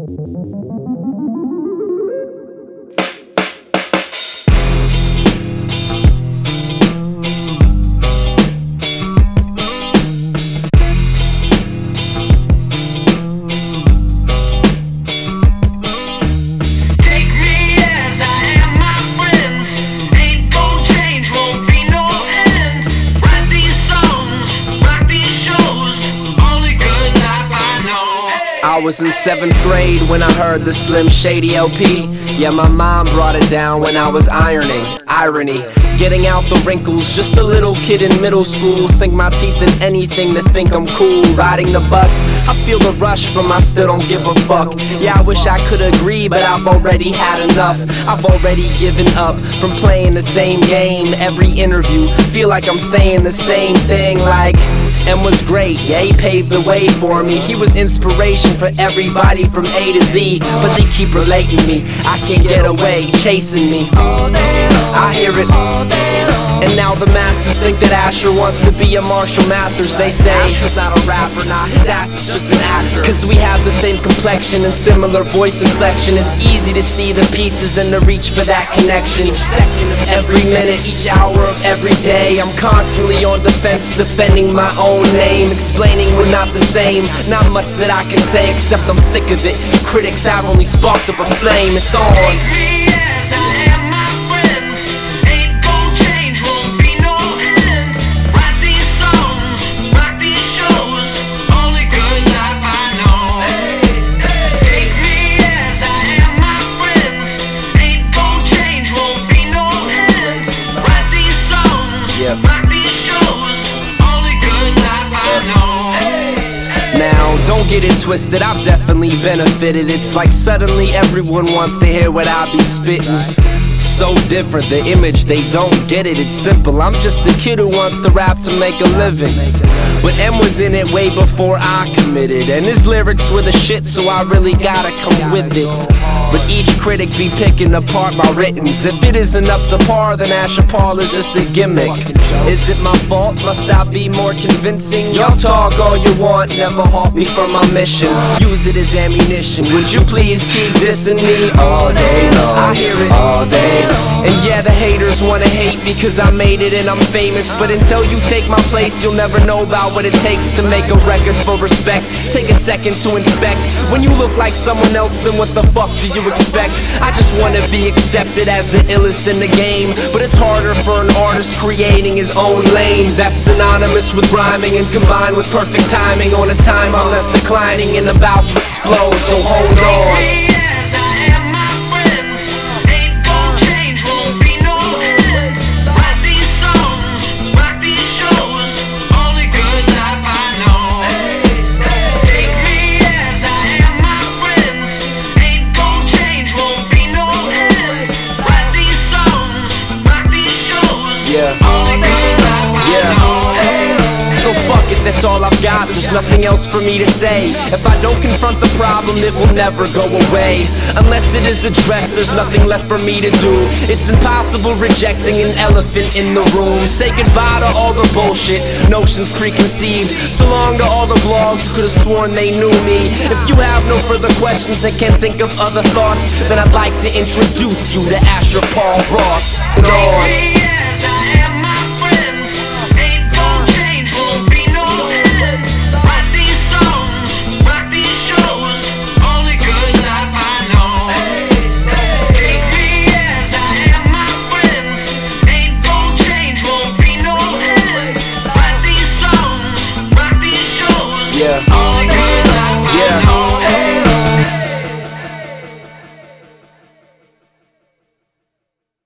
I was in 7th grade when I heard the Slim Shady LP. Yeah, my mom brought it down when I was ironing. Irony, getting out the wrinkles, just a little kid in middle school. Sink my teeth in anything to think I'm cool. Riding the bus, I feel the rush, but I still don't give a fuck. Yeah, I wish I could agree, but I've already had enough. I've already given up from playing the same game. Every interview, feel like I'm saying the same thing. Like, M was great, yeah, he paved the way for me. He was inspiration for everybody from A to Z. But they keep relating me, I can't get away, chasing me all day long. I hear it all day long. And now the masses think that Asher wants to be a Marshall Mathers. They say Asher's not a rapper, nah, his ass is just an actor. Cause we have the same complexion and similar voice inflection. It's easy to see the pieces and to reach for that connection. Each second of every minute, each hour of every day, I'm constantly on defense, defending my own name, explaining we're not the same. Not much that I can say except I'm sick of it. Critics have only sparked up a flame. It's on. Don't get it twisted, I've definitely benefited. It's like suddenly everyone wants to hear what I be spitting. So different, the image, they don't get it. It's simple, I'm just a kid who wants to rap to make a living. But M was in it way before I committed, and his lyrics were the shit, so I really gotta come with it. But each critic be picking apart my writtens. If it isn't up to par, then Asher Paul is just a gimmick. Is it my fault? Must I be more convincing? Y'all talk all you want, never halt me from my mission. Use it as ammunition. Would you please keep dissing me all day long? I hear it all day long. And yeah, the haters wanna hate because I made it and I'm famous. But until you take my place, you'll never know about what it takes to make a record for respect. Take a second to inspect. When you look like someone else, then what the fuck do you expect? I just wanna be accepted as the illest in the game. But it's harder for an artist creating his own lane. That's synonymous with rhyming and combined with perfect timing on a timeline that's declining and about to explode. So hold on. So fuck it, that's all I've got, there's nothing else for me to say. If I don't confront the problem, it will never go away. Unless it is addressed, there's nothing left for me to do. It's impossible rejecting an elephant in the room. Say goodbye to all the bullshit, notions preconceived. So long to all the blogs who could've sworn they knew me. If you have no further questions and can't think of other thoughts, then I'd like to introduce you to Asher Paul Ross.